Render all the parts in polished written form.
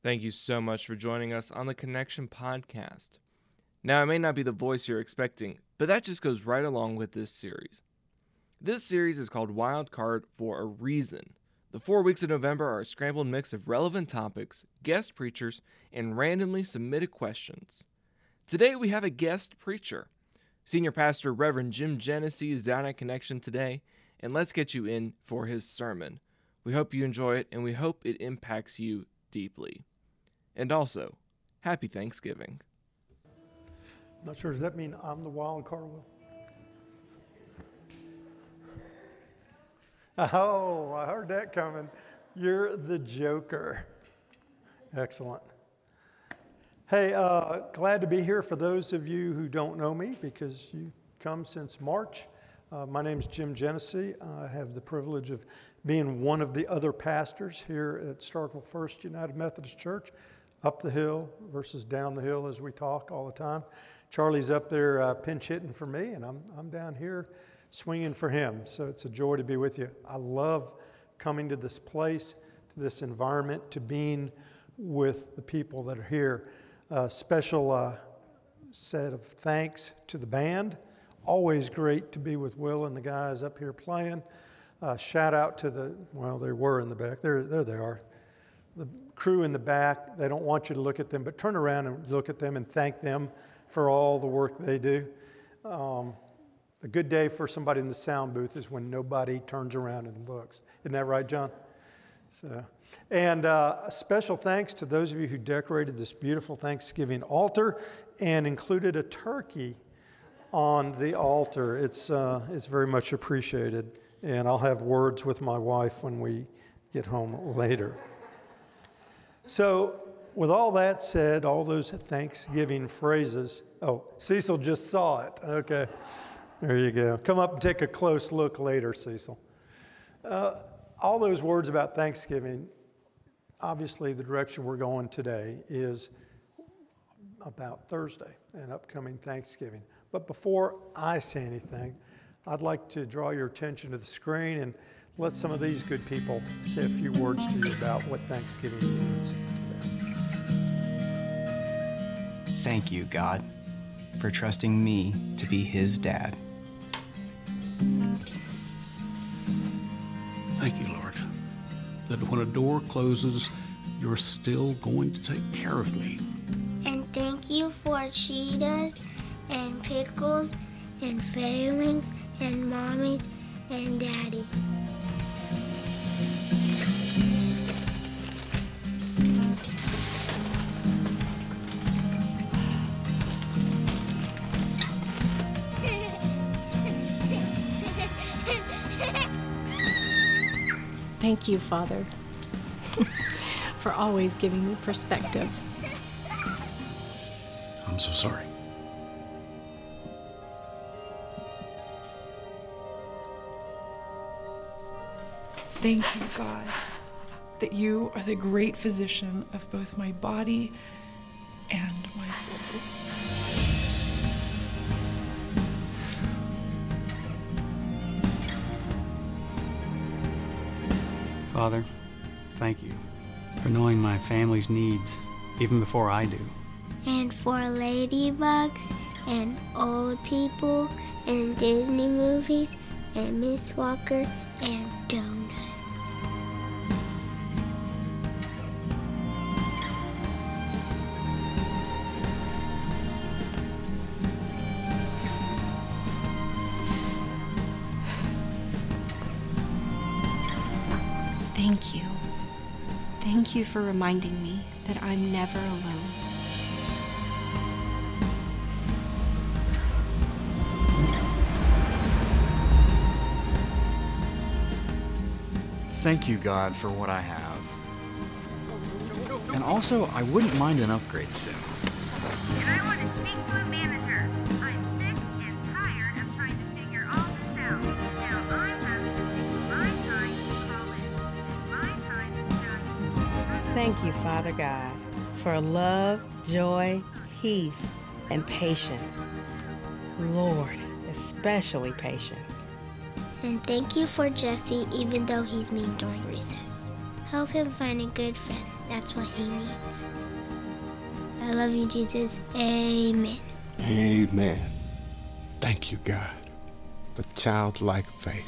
Thank you so much for joining us on the Connection Podcast. Now, I may not be the voice you're expecting, but that just goes right along with this series. This series is called Wild Card for a reason. The 4 weeks of November are a scrambled mix of relevant topics, guest preachers, and randomly submitted questions. Today we have a guest preacher. Senior Pastor Reverend Jim Genesee is down at Connection today, and let's get you in for his sermon. We hope you enjoy it, and we hope it impacts you deeply. And also, happy Thanksgiving. Not sure, does that mean I'm the wild card, Will? Oh, I heard that coming. You're the joker. Excellent. Hey, glad to be here for those of you who don't know me because you come since March. My name's Jim Genesee. I have the privilege of being one of the other pastors here at Starkville First United Methodist Church, up the hill versus down the hill as we talk all the time. Charlie's up there pinch hitting for me, and I'm down here swinging for him. So it's a joy to be with you. I love coming to this place, to this environment, to being with the people that are here. Special set of thanks to the band. Always great to be with Will and the guys up here playing. Shout out to they were in the back. There they are. The crew in the back, they don't want you to look at them, but turn around and look at them and thank them for all the work they do. A good day for somebody in the sound booth is when nobody turns around and looks. Isn't that right, John? And a special thanks to those of you who decorated this beautiful Thanksgiving altar and included a turkey on the altar. It's very much appreciated, and I'll have words with my wife when we get home later. So, with all that said, all those Thanksgiving phrases, Cecil just saw it. Okay, there you go. Come up and take a close look later, Cecil. All those words about Thanksgiving, obviously the direction we're going today is about Thursday and upcoming Thanksgiving. But before I say anything, I'd like to draw your attention to the screen and let some of these good people say a few words to you about what Thanksgiving means to them. Thank you, God, for trusting me to be His dad. Thank you, Lord, that when a door closes, you're still going to take care of me. And thank you for Cheetos and pickles and fairy wings and mommies and daddy. Thank you, Father, for always giving me perspective. I'm so sorry. Thank you, God, that you are the great physician of both my body and my soul. Father, thank you for knowing my family's needs even before I do. And for ladybugs and old people and Disney movies and Miss Walker and donuts. Thank you. Thank you for reminding me that I'm never alone. Thank you, God, for what I have. And also, I wouldn't mind an upgrade soon. And I want to speak to a manager. I'm sick and tired of trying to figure all this out. Now I have my time to call in. My time is done. Thank you, Father God, for love, joy, peace, and patience. Lord, especially patience. And thank you for Jesse, even though he's mean during recess. Help him find a good friend. That's what he needs. I love you, Jesus. Amen. Amen. Thank you, God, for childlike faith.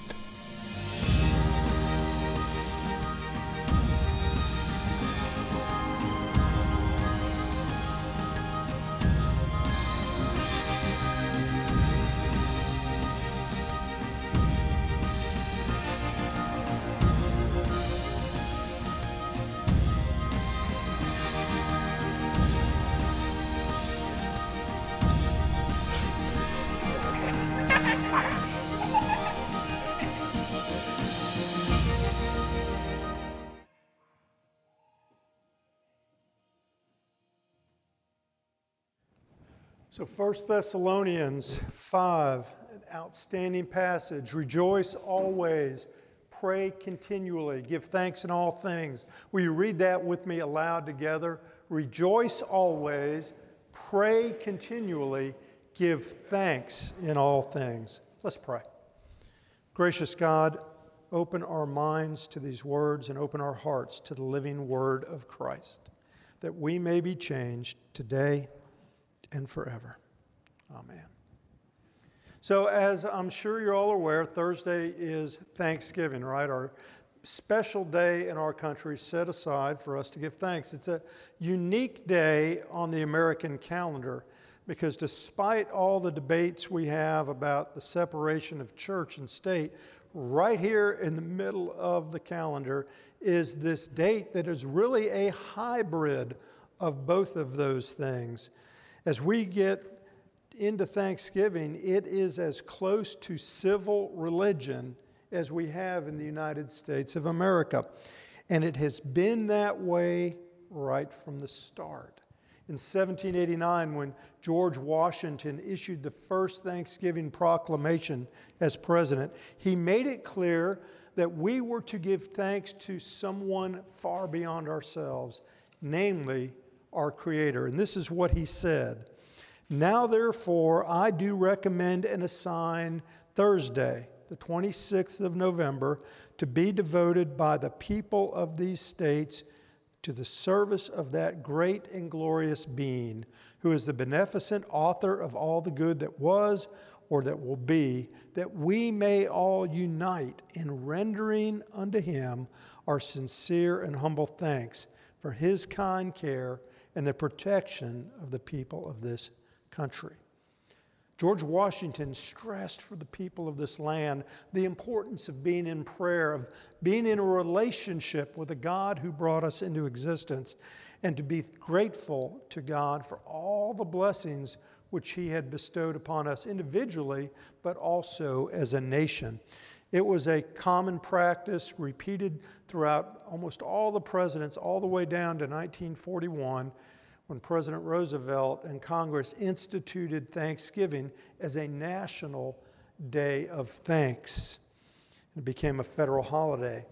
So 1 Thessalonians 5, an outstanding passage. Rejoice always, pray continually, give thanks in all things. Will you read that with me aloud together? Rejoice always, pray continually, give thanks in all things. Let's pray. Gracious God, open our minds to these words and open our hearts to the living word of Christ, that we may be changed today and forever. Amen. So as I'm sure you're all aware, Thursday is Thanksgiving, right? Our special day in our country set aside for us to give thanks. It's a unique day on the American calendar because despite all the debates we have about the separation of church and state, right here in the middle of the calendar is this date that is really a hybrid of both of those things. As we get into Thanksgiving, it is as close to civil religion as we have in the United States of America. And it has been that way right from the start. In 1789, when George Washington issued the first Thanksgiving proclamation as president, he made it clear that we were to give thanks to someone far beyond ourselves, namely our Creator. And this is what he said: "Now, therefore, I do recommend and assign Thursday, the 26th of November, to be devoted by the people of these states to the service of that great and glorious being, who is the beneficent author of all the good that was or that will be, that we may all unite in rendering unto him our sincere and humble thanks for his kind care and the protection of the people of this country." George Washington stressed for the people of this land the importance of being in prayer, of being in a relationship with the God who brought us into existence, and to be grateful to God for all the blessings which he had bestowed upon us individually, but also as a nation. It was a common practice repeated throughout almost all the presidents, all the way down to 1941, when President Roosevelt and Congress instituted Thanksgiving as a national day of thanks. It became a federal holiday.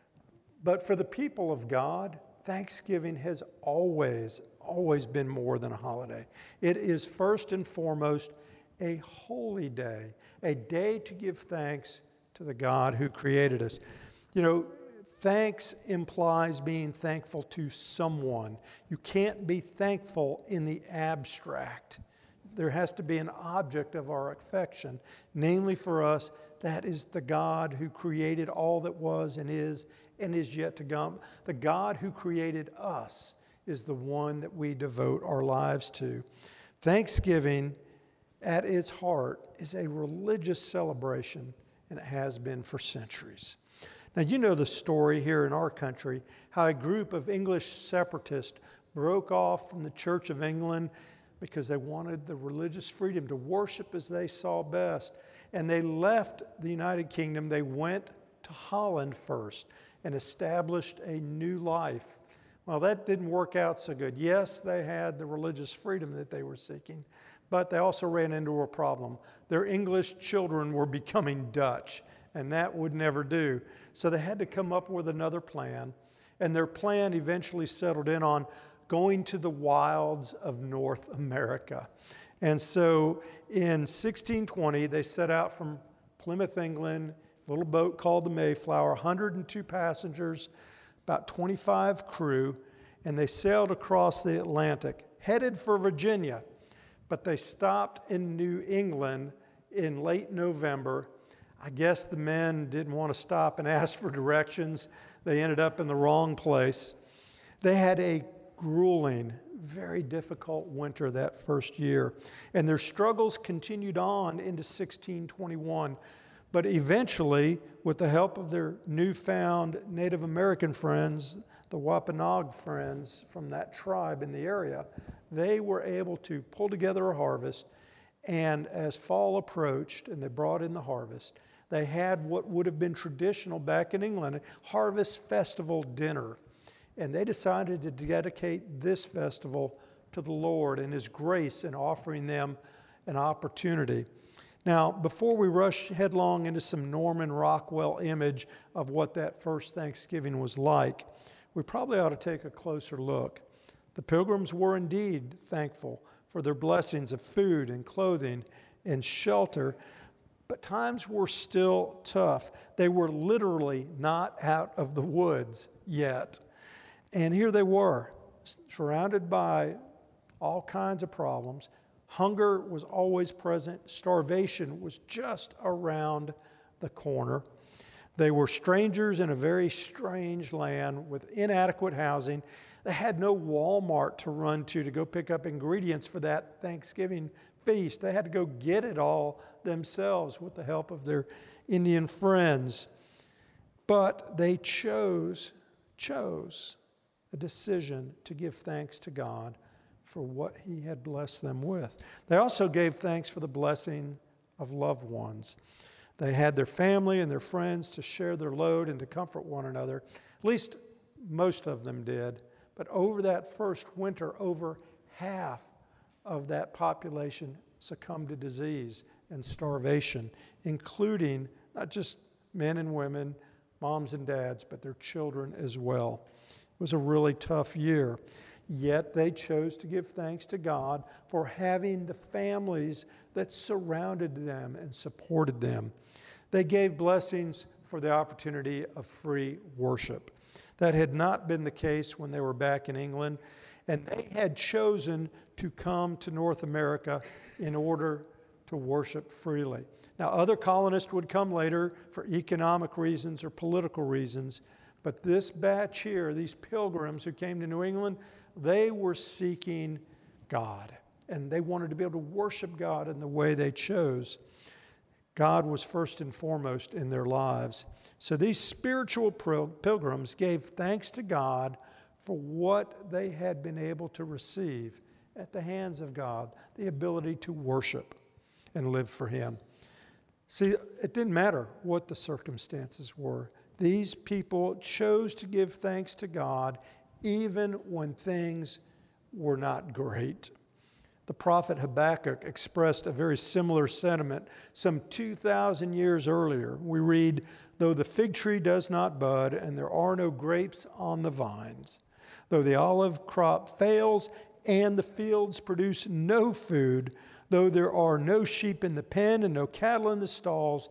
But for the people of God, Thanksgiving has always been more than a holiday. It is first and foremost a holy day, a day to give thanks to the God who created us. You know, thanks implies being thankful to someone. You can't be thankful in the abstract. There has to be an object of our affection. Namely for us, that is the God who created all that was and is yet to come. The God who created us is the one that we devote our lives to. Thanksgiving, at its heart, is a religious celebration, and it has been for centuries. Now, you know the story here in our country, how a group of English separatists broke off from the Church of England because they wanted the religious freedom to worship as they saw best. And they left the United Kingdom. They went to Holland first and established a new life. Well, that didn't work out so good. Yes, they had the religious freedom that they were seeking, but they also ran into a problem. Their English children were becoming Dutch, and that would never do. So they had to come up with another plan, and their plan eventually settled in on going to the wilds of North America. And so in 1620, they set out from Plymouth, England, a little boat called the Mayflower, 102 passengers, about 25 crew, and they sailed across the Atlantic, headed for Virginia, but they stopped in New England in late November. I guess the men didn't want to stop and ask for directions. They ended up in the wrong place. They had a grueling, very difficult winter that first year, and their struggles continued on into 1621. But eventually, with the help of their newfound Native American friends, the Wampanoag friends from that tribe in the area, they were able to pull together a harvest. And as fall approached and they brought in the harvest, they had what would have been traditional back in England, a harvest festival dinner. And they decided to dedicate this festival to the Lord and His grace in offering them an opportunity. Now, before we rush headlong into some Norman Rockwell image of what that first Thanksgiving was like, we probably ought to take a closer look. The Pilgrims were indeed thankful for their blessings of food and clothing and shelter, but times were still tough. They were literally not out of the woods yet. And here they were, surrounded by all kinds of problems. Hunger was always present. Starvation was just around the corner. They were strangers in a very strange land with inadequate housing. They had no Walmart to run to go pick up ingredients for that Thanksgiving feast. They had to go get it all themselves with the help of their Indian friends. But they chose a decision to give thanks to God for what He had blessed them with. They also gave thanks for the blessing of loved ones. They had their family and their friends to share their load and to comfort one another. At least most of them did. But over that first winter, over half of that population succumbed to disease and starvation, including not just men and women, moms and dads, but their children as well. It was a really tough year. Yet they chose to give thanks to God for having the families that surrounded them and supported them. They gave blessings for the opportunity of free worship. That had not been the case when they were back in England, and they had chosen to come to North America in order to worship freely. Now, other colonists would come later for economic reasons or political reasons, but this batch here, these pilgrims who came to New England, they were seeking God, and they wanted to be able to worship God in the way they chose. God was first and foremost in their lives. So these spiritual pilgrims gave thanks to God for what they had been able to receive at the hands of God, the ability to worship and live for Him. See, it didn't matter what the circumstances were. These people chose to give thanks to God even when things were not great. The prophet Habakkuk expressed a very similar sentiment some 2,000 years earlier. We read, "Though the fig tree does not bud, and there are no grapes on the vines, though the olive crop fails, and the fields produce no food, though there are no sheep in the pen and no cattle in the stalls,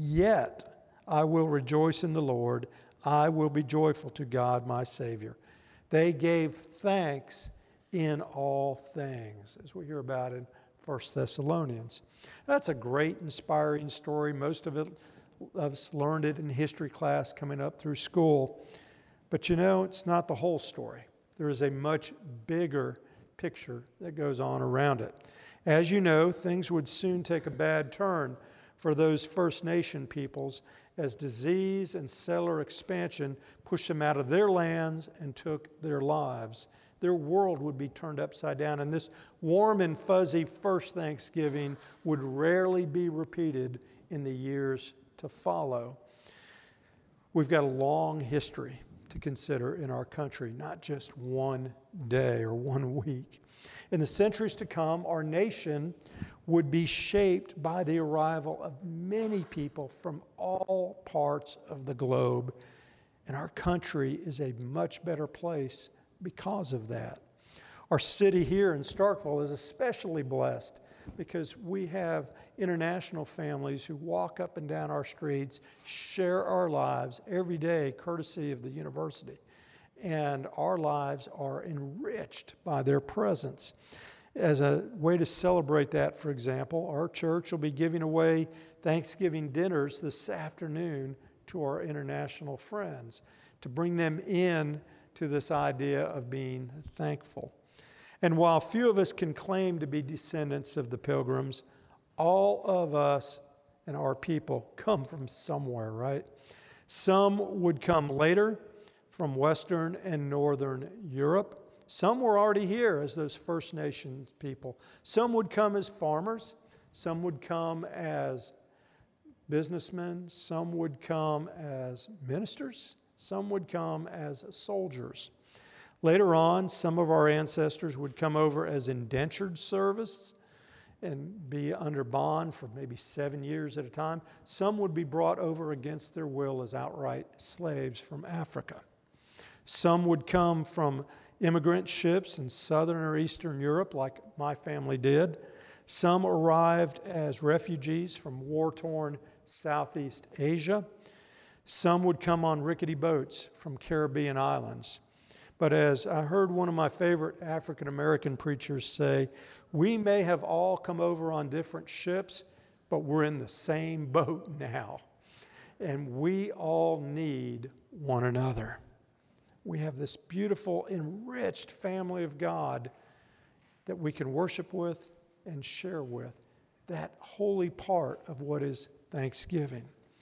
yet I will rejoice in the Lord. I will be joyful to God my Savior." They gave thanks in all things, as we hear about in 1 Thessalonians. That's a great, inspiring story. Most of us learned it in history class coming up through school. But you know, it's not the whole story. There is a much bigger picture that goes on around it. As you know, things would soon take a bad turn for those First Nation peoples as disease and settler expansion pushed them out of their lands and took their lives. Their world would be turned upside down, and this warm and fuzzy first Thanksgiving would rarely be repeated in the years to follow. We've got a long history to consider in our country, not just one day or 1 week. In the centuries to come, our nation would be shaped by the arrival of many people from all parts of the globe. And our country is a much better place because of that. Our city here in Starkville is especially blessed because we have international families who walk up and down our streets, share our lives every day, courtesy of the university. and our lives are enriched by their presence. As a way to celebrate that, for example, our church will be giving away Thanksgiving dinners this afternoon to our international friends to bring them in to this idea of being thankful. And while few of us can claim to be descendants of the Pilgrims, all of us and our people come from somewhere, right? Some would come later from Western and Northern Europe. Some were already here as those First Nations people. Some would come as farmers. Some would come as businessmen. Some would come as ministers. Some would come as soldiers. Later on, some of our ancestors would come over as indentured servants and be under bond for maybe 7 years at a time. Some would be brought over against their will as outright slaves from Africa. Some would come from immigrant ships in Southern or Eastern Europe, like my family did. Some arrived as refugees from war-torn Southeast Asia. Some would come on rickety boats from Caribbean islands. But as I heard one of my favorite African-American preachers say, we may have all come over on different ships, but we're in the same boat now. And we all need one another. We have this beautiful, enriched family of God that we can worship with and share with, that holy part of what is Thanksgiving.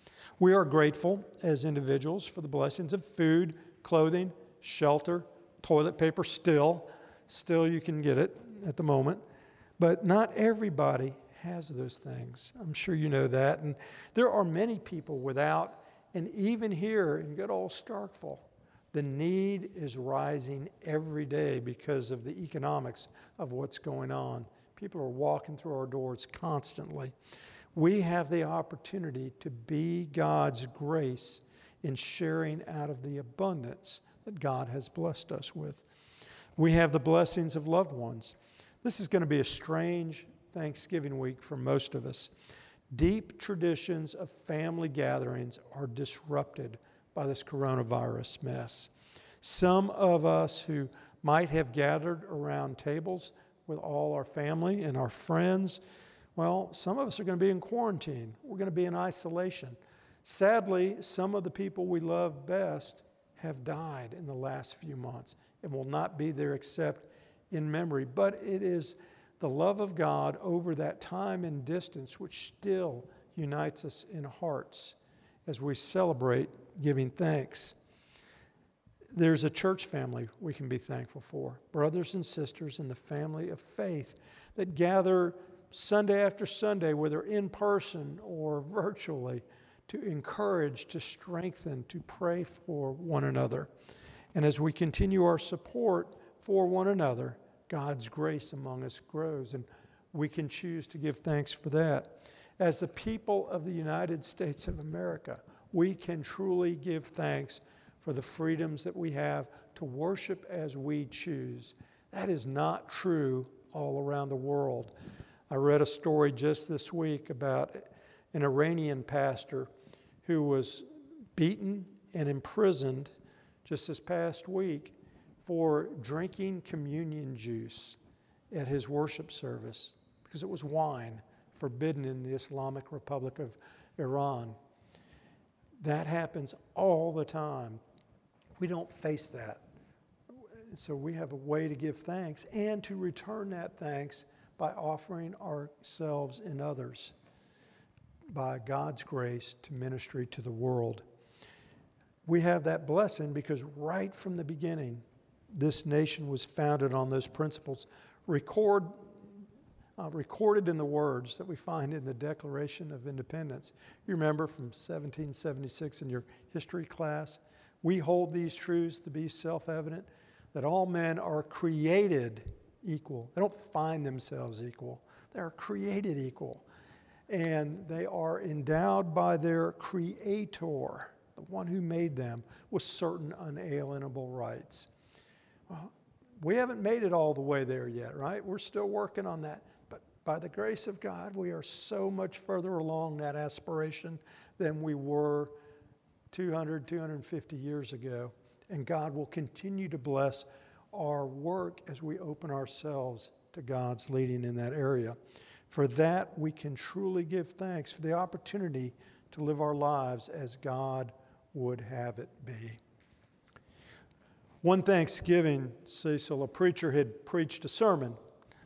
We are grateful as individuals for the blessings of food, clothing, shelter, toilet paper still you can get it at the moment. But not everybody has those things. I'm sure you know that. And there are many people without, and even here in good old Starkville, the need is rising every day because of the economics of what's going on. People are walking through our doors constantly. We have the opportunity to be God's grace in sharing out of the abundance that God has blessed us with. We have the blessings of loved ones. This is going to be a strange Thanksgiving week for most of us. Deep traditions of family gatherings are disrupted by this coronavirus mess. Some of us who might have gathered around tables with all our family and our friends, well, some of us are going to be in quarantine. We're going to be in isolation. Sadly, some of the people we love best have died in the last few months and will not be there except in memory. But it is the love of God over that time and distance which still unites us in hearts as we celebrate giving thanks. There's a church family we can be thankful for, brothers and sisters in the family of faith that gather Sunday after Sunday, whether in person or virtually, to encourage, to strengthen, to pray for one another. And as we continue our support for one another, God's grace among us grows, and we can choose to give thanks for that. As the people of the United States of America, we can truly give thanks for the freedoms that we have to worship as we choose. That is not true all around the world. I read a story just this week about an Iranian pastor who was beaten and imprisoned just this past week for drinking communion juice at his worship service because it was wine forbidden in the Islamic Republic of Iran. That happens all the time. We don't face that. So we have a way to give thanks and to return that thanks by offering ourselves and others by God's grace to ministry to the world. We have that blessing because right from the beginning, this nation was founded on those principles recorded in the words that we find in the Declaration of Independence. You remember from 1776 in your history class? We hold these truths to be self-evident, that all men are created equal. They don't find themselves equal. They are created equal. And they are endowed by their Creator, the one who made them, with certain unalienable rights. Well, we haven't made it all the way there yet, right? We're still working on that. But by the grace of God, we are so much further along that aspiration than we were 200, 250 years ago. And God will continue to bless our work as we open ourselves to God's leading in that area. For that, we can truly give thanks for the opportunity to live our lives as God would have it be. One Thanksgiving, Cecil, a preacher had preached a sermon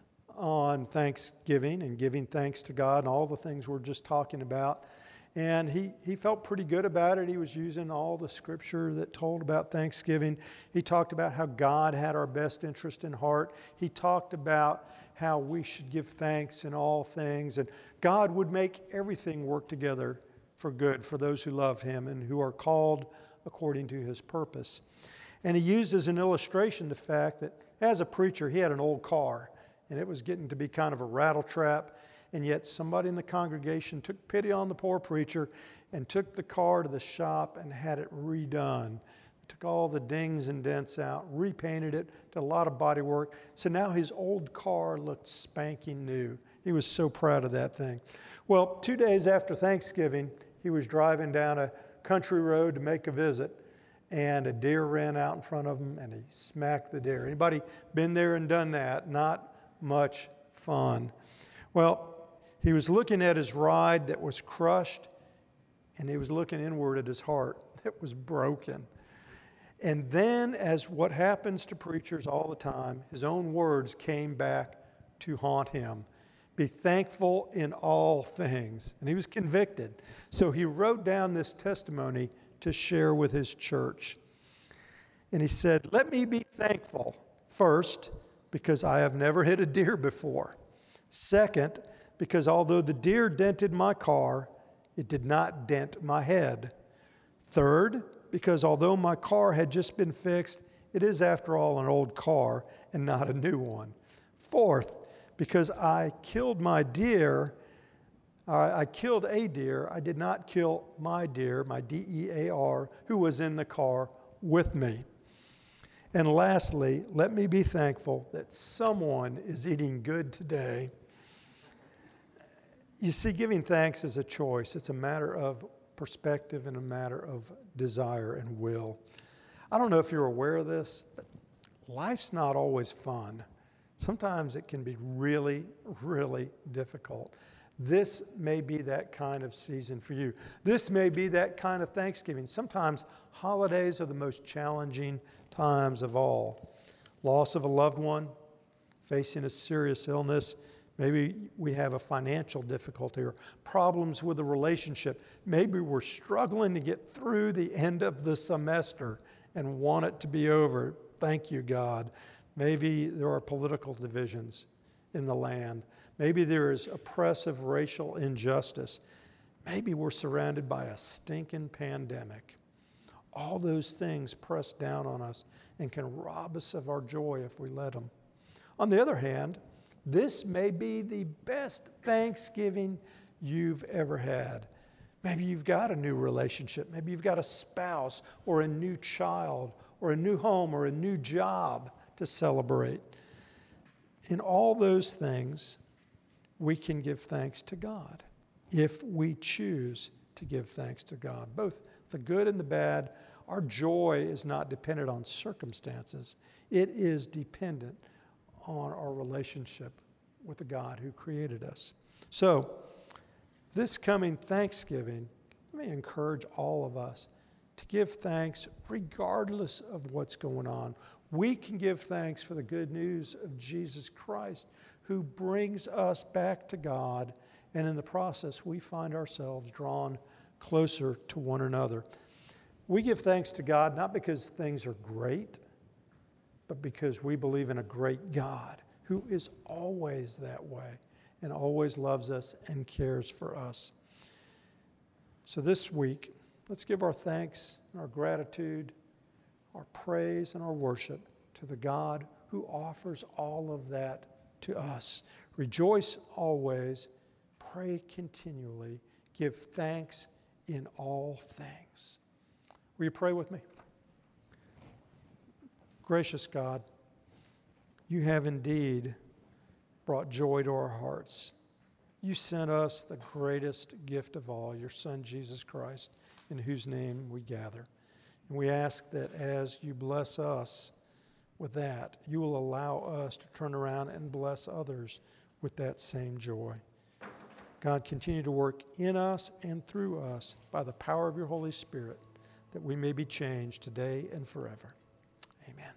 on Thanksgiving and giving thanks to God and all the things we're just talking about. And he felt pretty good about it. He was using all the scripture that told about Thanksgiving. He talked about how God had our best interest in heart. He talked about how we should give thanks in all things. And God would make everything work together for good for those who love Him and who are called according to His purpose. And he used as an illustration the fact that as a preacher, he had an old car, and it was getting to be kind of a rattle trap. And yet somebody in the congregation took pity on the poor preacher and took the car to the shop and had it redone. Took all the dings and dents out, repainted it, did a lot of body work. So now his old car looked spanking new. He was so proud of that thing. Well, 2 days after Thanksgiving, he was driving down a country road to make a visit, and a deer ran out in front of him, and he smacked the deer. Anybody been there and done that? Not much fun. Well, he was looking at his ride that was crushed, and he was looking inward at his heart that was broken. And then, as what happens to preachers all the time, his own words came back to haunt him. Be thankful in all things. And he was convicted. So he wrote down this testimony to share with his church. And he said, let me be thankful, first, because I have never hit a deer before. Second, because although the deer dented my car, it did not dent my head. Third, because although my car had just been fixed, it is after all an old car and not a new one. Fourth, because I killed my deer, I killed a deer, I did not kill my deer, my D-E-A-R, who was in the car with me. And lastly, let me be thankful that someone is eating good today. You see, giving thanks is a choice. It's a matter of perspective and a matter of desire and will. I don't know if you're aware of this, but life's not always fun. Sometimes it can be really, really difficult. This may be that kind of season for you. This may be that kind of Thanksgiving. Sometimes holidays are the most challenging times of all. Loss of a loved one, facing a serious illness, maybe we have a financial difficulty or problems with a relationship. Maybe we're struggling to get through the end of the semester and want it to be over. Thank you, God. Maybe there are political divisions in the land. Maybe there is oppressive racial injustice. Maybe we're surrounded by a stinking pandemic. All those things press down on us and can rob us of our joy if we let them. On the other hand, this may be the best Thanksgiving you've ever had. Maybe you've got a new relationship. Maybe you've got a spouse or a new child or a new home or a new job to celebrate. In all those things, we can give thanks to God if we choose to give thanks to God. Both the good and the bad. Our joy is not dependent on circumstances. It is dependent on our relationship with the God who created us. So, this coming Thanksgiving, let me encourage all of us to give thanks regardless of what's going on. We can give thanks for the good news of Jesus Christ, who brings us back to God, and in the process, we find ourselves drawn closer to one another. We give thanks to God not because things are great, but because we believe in a great God who is always that way and always loves us and cares for us. So this week, let's give our thanks and our gratitude, our praise and our worship to the God who offers all of that to us. Rejoice always, pray continually, give thanks in all things. Will you pray with me? Gracious God, you have indeed brought joy to our hearts. You sent us the greatest gift of all, your Son, Jesus Christ, in whose name we gather. And we ask that as you bless us with that, you will allow us to turn around and bless others with that same joy. God, continue to work in us and through us by the power of your Holy Spirit, that we may be changed today and forever. Amen.